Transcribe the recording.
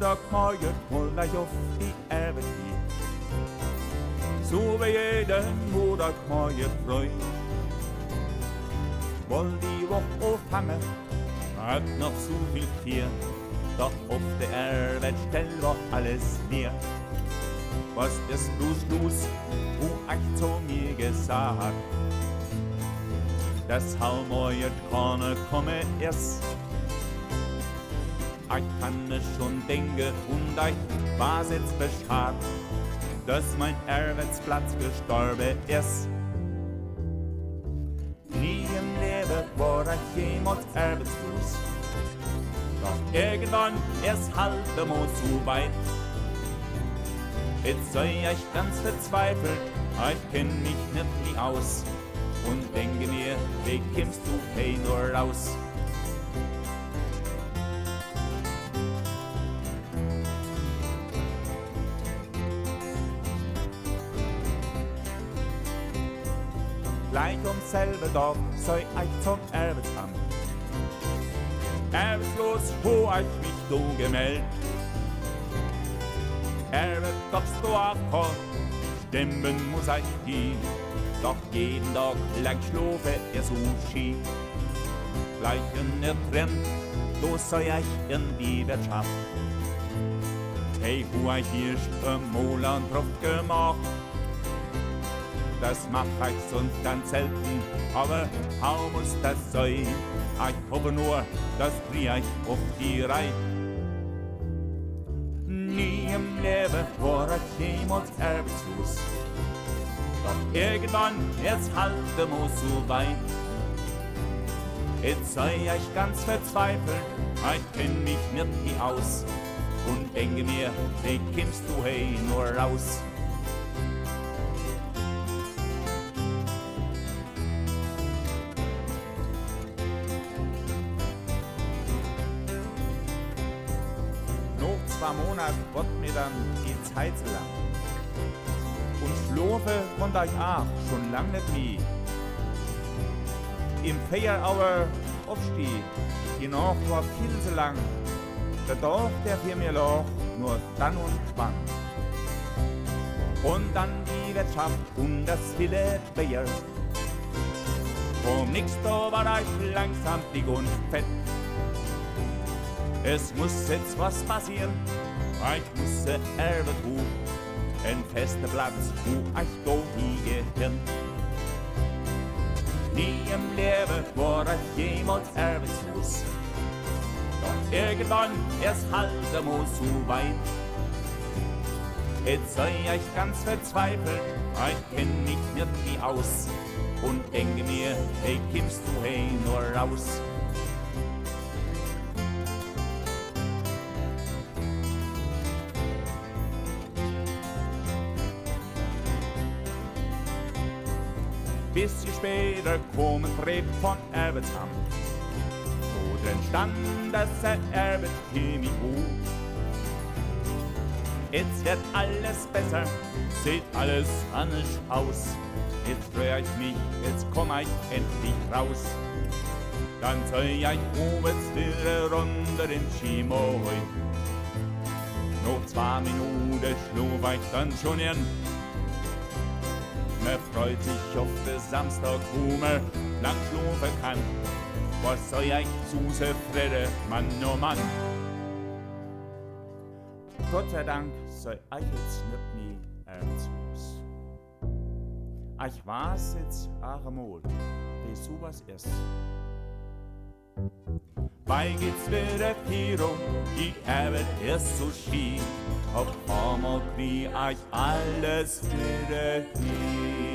Montagmorgen hol ich auf die Arbeit hin. So wie jeden Montagmorgen früh. Woll die Woche aufhängen, hat noch so viel Tier. Doch auf der Arbeit stellt war alles leer. Was ist los, wo ich zu mir gesagt? Das Haumorgen keine komme erst. Ich kann es schon denken und ich weiß jetzt Bescheid, dass mein Arbeitsplatz gestorben ist. Nie im Leben war ich jemals arbeitslos. Doch irgendwann ist halt einmal zu weit. Jetzt sei ich ganz verzweifelt, ich kenn mich nicht aus. Und denke mir, wie kommst du hey nur raus? Gleich selbe Tag sei ich zum Arbeitsamt. Arbeitslos ho ich mich do gemeldet. Arbeit gab's do auch, stimmen muss ich gehen. Doch jeden Tag lang schlafe er so schön. Gleich in der Trend, do sei ich in die Wirtschaft. Hey, wo ich hier Molan drauf gemacht. Das mach ich sonst ganz selten, aber how muss das sein? Ich hoffe nur, das bring ich auf die Reihe. Nie im Leben war ich jemals arbeitslos. Doch irgendwann, jetzt halt muss so weit. Jetzt sei ich ganz verzweifelt, ich kenn mich nicht aus. Und denke mir, wie kommst du hey nur raus? Noch 2 Monate wird mir dann die Zeit so lang. Und schlafe konnte ich auch schon lang nicht mehr. Im Feierauer aufsteh, die Nacht war viel zu lang. Der Tag, der für mir lag, nur dann und wann. Und dann die Wirtschaft und das viele Bier. Vom nächsten Tag war ich langsam dick und fett. Es muss jetzt was passieren, ich muss irgendwo ein fester Platz, wo ich da hingehören. Nie im Leben war ich jemals arbeitslos. Doch irgendwann erst halt einmal so weit. Jetzt sei ich ganz verzweifelt, ich kenn mich nicht aus. Und denke mir, hey, kommst du hey nur raus? Bisschen später kam ein Brief von Arbeitsamt, wo drin stand, dass Arbeit käme hoch. Jetzt wird alles besser, sieht alles anders aus. Jetzt freu ich mich, jetzt komm ich endlich raus. Dann soll ich oben wieder runter in Schimoi. Noch 2 Minuten schlaf ich dann schon in. Man freut sich auf den Samstag, wo man lang schlafen kann. Was soll ich zu zufrieden, Mann, oh Mann? Gott sei Dank soll ich jetzt nicht mehr arbeitslos. Ich weiß jetzt auch einmal, wie sowas ist. Bald geht's wieder Tiro, die Arbeit ist so schön. Auf einmal krieg ich alles wieder hin.